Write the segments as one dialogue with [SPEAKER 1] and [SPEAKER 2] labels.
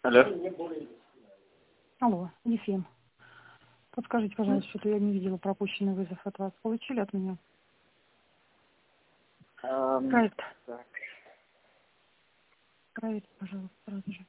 [SPEAKER 1] Алло.
[SPEAKER 2] Алло, Ефим. Подскажите, пожалуйста, что-то я не видела пропущенный вызов от вас. Получили от меня? Проект.
[SPEAKER 1] Так.
[SPEAKER 2] Проверьте, пожалуйста, сразу же.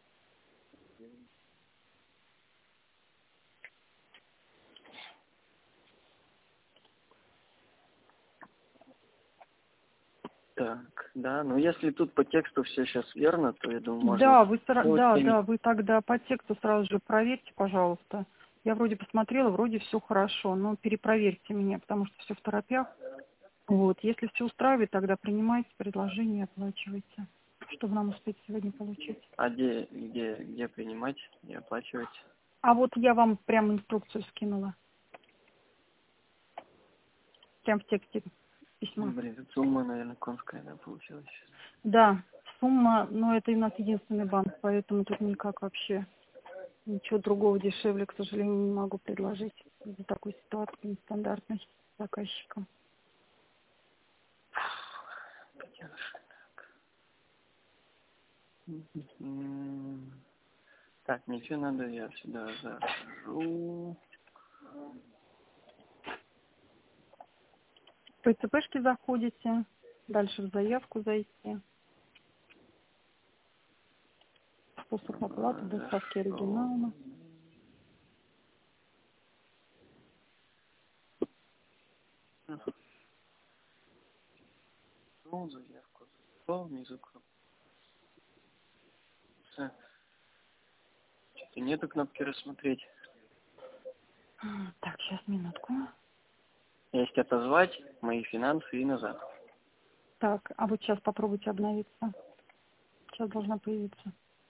[SPEAKER 1] Так, да, ну если тут по тексту все сейчас верно, то я думаю, можно...
[SPEAKER 2] Да, вы тогда по тексту сразу же проверьте, пожалуйста. Я вроде посмотрела, вроде все хорошо, но перепроверьте меня, потому что все в торопях. Вот, если все устраивает, тогда принимайте предложение и оплачивайте, чтобы нам успеть сегодня получить.
[SPEAKER 1] А где принимать и оплачивать?
[SPEAKER 2] А вот я вам прям инструкцию скинула, прям в тексте письма.
[SPEAKER 1] Блин, тут сумма, наверное, конская, да, получилась.
[SPEAKER 2] Да, сумма, но это у нас единственный банк, поэтому тут никак вообще ничего другого дешевле, к сожалению, не могу предложить из-за такой ситуации нестандартной с заказчиком.
[SPEAKER 1] Так, ничего надо, я сюда захожу.
[SPEAKER 2] По ЦПшке заходите, дальше в заявку зайти, способ оплаты, доставки оригинала.
[SPEAKER 1] Ну, заявку зашел, внизу кнопка. Что-то нету кнопки рассмотреть.
[SPEAKER 2] Так, сейчас, минутку.
[SPEAKER 1] Есть отозвать мои финансы и назад.
[SPEAKER 2] Так, а вот сейчас попробуйте обновиться. Сейчас должна появиться.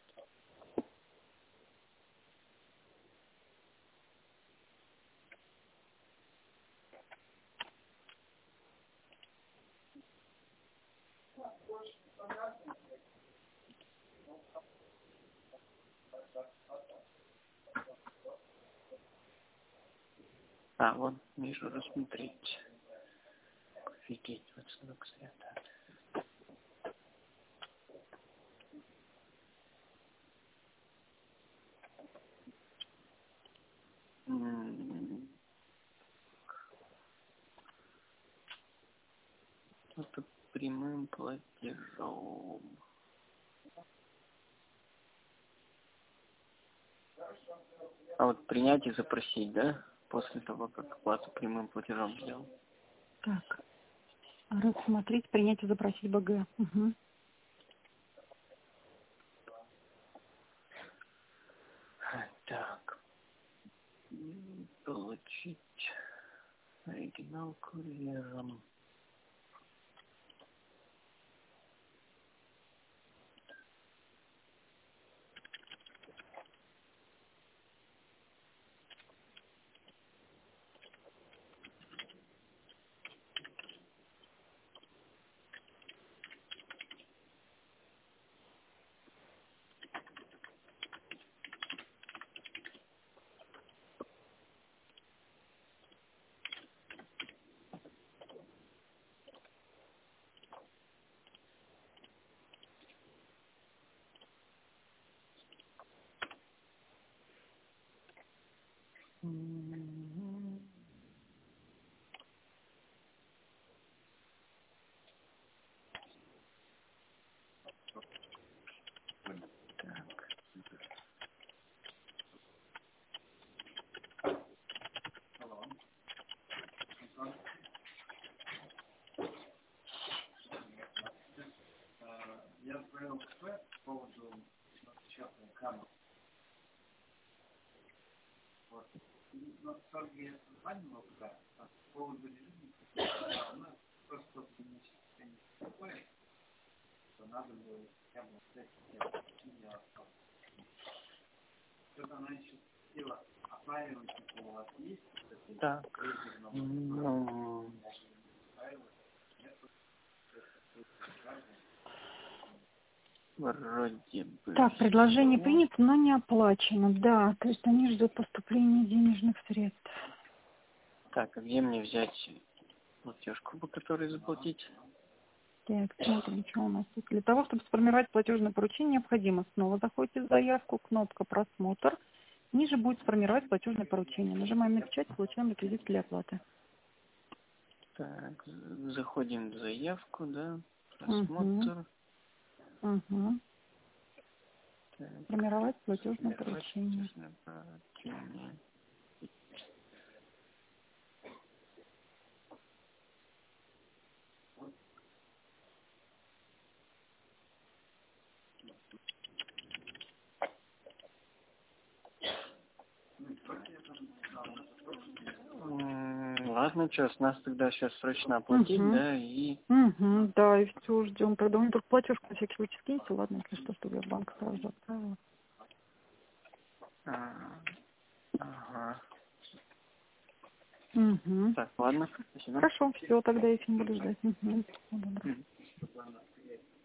[SPEAKER 1] А, вот, вижу, рассмотреть. Офигеть, вот станок света. Это прямым платежом. А вот принять и запросить, да? После того, как оплату прямым платежом сделал.
[SPEAKER 2] Так, рассмотреть, принять и запросить БГ. Угу.
[SPEAKER 1] Так. Получить оригинал курьером. Я отправил КП по поводу частной камеры. Вот. И на самом деле звонила туда по поводу режима. Она просто не такое, что надо было хотя бы что-то она еще хотела осваивать, типа, у вас есть? Так, ну... Вроде бы.
[SPEAKER 2] Так, предложение принято, но не оплачено. Да, то есть они ждут поступления денежных средств.
[SPEAKER 1] Так, а где мне взять платежку, по которой заплатить?
[SPEAKER 2] Так, смотрим, что у нас тут. Для того, чтобы сформировать платежное поручение, необходимо снова заходите в заявку, кнопка «Просмотр». Ниже будет «Сформировать платежное поручение». Нажимаем на печать, получаем реквизит для оплаты.
[SPEAKER 3] Так, заходим в заявку, да,
[SPEAKER 2] Угу.
[SPEAKER 3] просмотр.
[SPEAKER 2] Угу.
[SPEAKER 3] Так,
[SPEAKER 2] Сформировать платежное
[SPEAKER 3] сформировать
[SPEAKER 2] поручение.
[SPEAKER 3] платежное поручение. Ладно, что, с нас тогда сейчас срочно оплатить, да, и...
[SPEAKER 2] Угу, да, и все, ждем. Тогда у меня только платежку на всякий случай скиньте, ладно, если что, чтобы я в банк сразу же отправила.
[SPEAKER 3] Ага.
[SPEAKER 2] Угу.
[SPEAKER 3] Так, ладно, спасибо.
[SPEAKER 2] Хорошо, все, тогда я этим буду ждать. Угу.
[SPEAKER 3] Мгм.